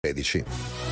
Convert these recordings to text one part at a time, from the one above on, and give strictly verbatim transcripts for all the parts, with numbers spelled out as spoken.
tredici.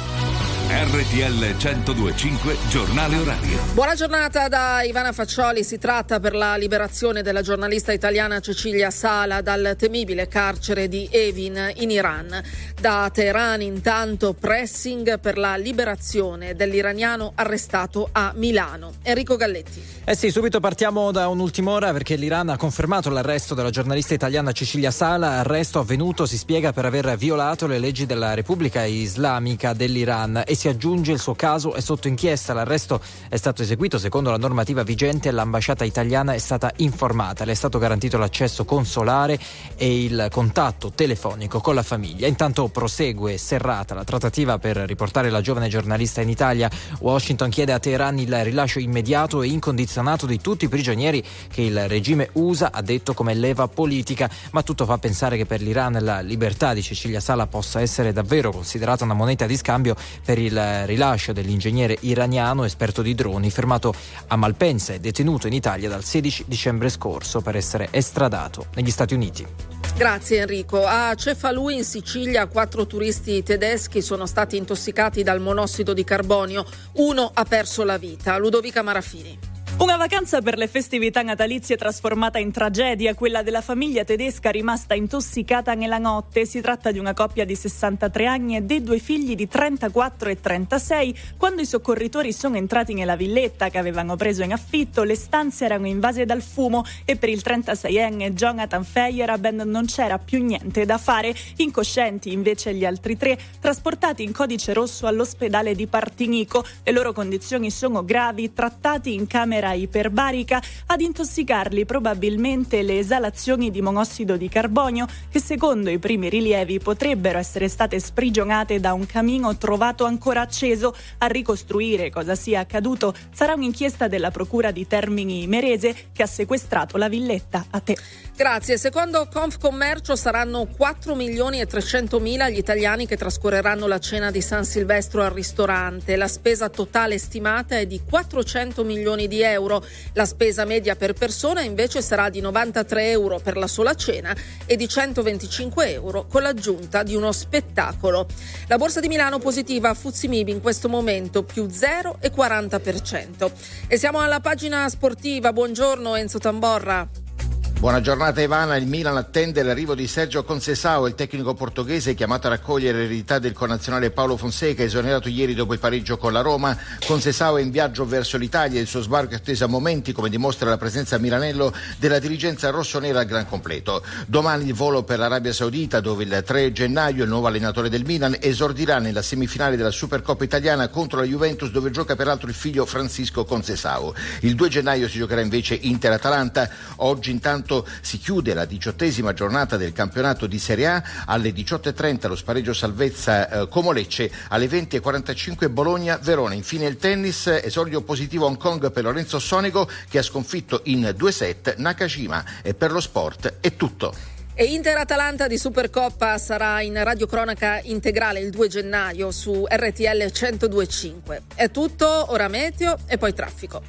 R T L centodue e cinque Giornale Orario. Buona giornata da Ivana Faccioli. Si tratta per la liberazione della giornalista italiana Cecilia Sala dal temibile carcere di Evin in Iran. Da Teheran intanto pressing per la liberazione dell'iraniano arrestato a Milano. Enrico Galletti. Eh sì, subito partiamo da un'ultima ora perché l'Iran ha confermato l'arresto della giornalista italiana Cecilia Sala, arresto avvenuto, si spiega, per aver violato le leggi della Repubblica Islamica dell'Iran, e si aggiunge il suo caso è sotto inchiesta. L'arresto è stato eseguito secondo la normativa vigente e l'ambasciata italiana è stata informata. Le è stato garantito l'accesso consolare e il contatto telefonico con la famiglia. Intanto prosegue serrata la trattativa per riportare la giovane giornalista in Italia. Washington chiede a Teheran il rilascio immediato e incondizionato di tutti i prigionieri che il regime usa, ha detto, come leva politica, ma tutto fa pensare che per l'Iran la libertà di Cecilia Sala possa essere davvero considerata una moneta di scambio per il rilascio dell'ingegnere iraniano esperto di droni fermato a Malpensa e detenuto in Italia dal sedici dicembre scorso per essere estradato negli Stati Uniti. Grazie Enrico. A Cefalù in Sicilia quattro turisti tedeschi sono stati intossicati dal monossido di carbonio. Uno ha perso la vita. Ludovica Marafini. Una vacanza per le festività natalizie trasformata in tragedia, quella della famiglia tedesca rimasta intossicata nella notte. Si tratta di una coppia di sessantatré anni e dei due figli di trentaquattro e trentasei. Quando i soccorritori sono entrati nella villetta che avevano preso in affitto, le stanze erano invase dal fumo e per il trentaseienne Jonathan Feyerabend non c'era più niente da fare. Incoscienti invece gli altri tre, trasportati in codice rosso all'ospedale di Partinico. Le loro condizioni sono gravi, trattati in camera iperbarica. Ad intossicarli probabilmente le esalazioni di monossido di carbonio che secondo i primi rilievi potrebbero essere state sprigionate da un camino trovato ancora acceso. A ricostruire cosa sia accaduto sarà un'inchiesta della procura di Termini Imerese che ha sequestrato la villetta. A te. Grazie. Secondo Confcommercio saranno quattro milioni e trecentomila gli italiani che trascorreranno la cena di San Silvestro al ristorante. La spesa totale stimata è di quattrocento milioni di euro. La spesa media per persona invece sarà di novantatré euro per la sola cena e di centoventicinque euro con l'aggiunta di uno spettacolo. La borsa di Milano positiva, F T S E M I B in questo momento più zero virgola quaranta per cento. E siamo alla pagina sportiva. Buongiorno Enzo Tamborra. Buona giornata Ivana. Il Milan attende l'arrivo di Sergio Conceição, il tecnico portoghese chiamato a raccogliere l'eredità del connazionale Paulo Fonseca, esonerato ieri dopo il pareggio con la Roma. Conceição è in viaggio verso l'Italia, il suo sbarco è atteso a momenti, come dimostra la presenza a Milanello della dirigenza rossonera al gran completo. Domani il volo per l'Arabia Saudita, dove il tre gennaio il nuovo allenatore del Milan esordirà nella semifinale della Supercoppa italiana contro la Juventus, dove gioca peraltro il figlio Francisco Conceição. Il due gennaio si giocherà invece Inter-Atalanta. Oggi intanto si chiude la diciottesima giornata del campionato di Serie A. Alle diciotto e trenta lo spareggio salvezza eh, Como Lecce, alle venti e quarantacinque Bologna Verona. Infine il tennis, esordio positivo a Hong Kong per Lorenzo Sonego che ha sconfitto in due set Nakashima. E per lo sport è tutto. E Inter-Atalanta di Supercoppa sarà in radiocronaca integrale il due gennaio su R T L centodue e cinque. È tutto, ora meteo e poi traffico.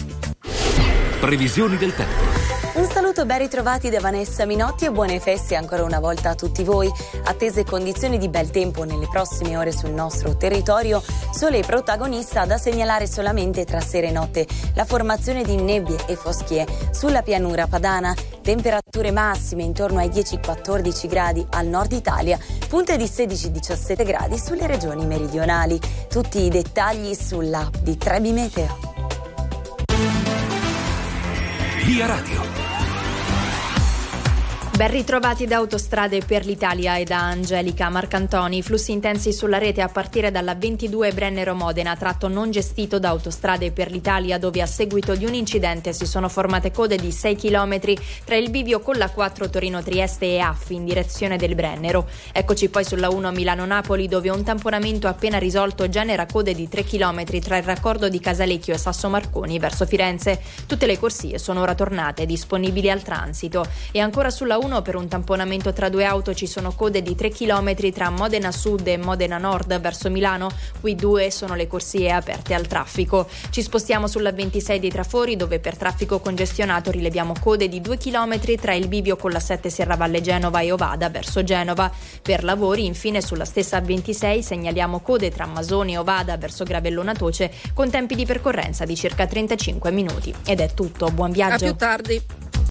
Previsioni del tempo. Un saluto ben ritrovati da Vanessa Minotti e buone feste ancora una volta a tutti voi. Attese condizioni di bel tempo nelle prossime ore sul nostro territorio, sole protagonista da segnalare solamente tra sera e notte la formazione di nebbie e foschie sulla pianura padana, temperature massime intorno ai dieci quattordici gradi al nord Italia, punte di sedici diciassette gradi sulle regioni meridionali. Tutti i dettagli sull'app di Trebi Meteo. Via Radio. Ben ritrovati da Autostrade per l'Italia e da Angelica Marcantoni. Flussi intensi sulla rete a partire dalla ventidue Brennero-Modena, tratto non gestito da Autostrade per l'Italia, dove a seguito di un incidente si sono formate code di sei chilometri tra il bivio con la quattro Torino-Trieste e Affi in direzione del Brennero. Eccoci poi sulla uno Milano-Napoli, dove un tamponamento appena risolto genera code di tre chilometri tra il raccordo di Casalecchio e Sasso Marconi verso Firenze. Tutte le corsie sono ora tornate disponibili al transito. E ancora sulla uno per un tamponamento tra due auto ci sono code di tre chilometri tra Modena Sud e Modena Nord verso Milano. Qui due sono le corsie aperte al traffico. Ci spostiamo sulla ventisei dei Trafori, dove per traffico congestionato rileviamo code di due chilometri tra il bivio con la sette Serravalle Genova e Ovada verso Genova. Per lavori, infine, sulla stessa ventisei segnaliamo code tra Masoni e Ovada verso Gravellona Toce con tempi di percorrenza di circa trentacinque minuti. Ed è tutto, buon viaggio. A più tardi.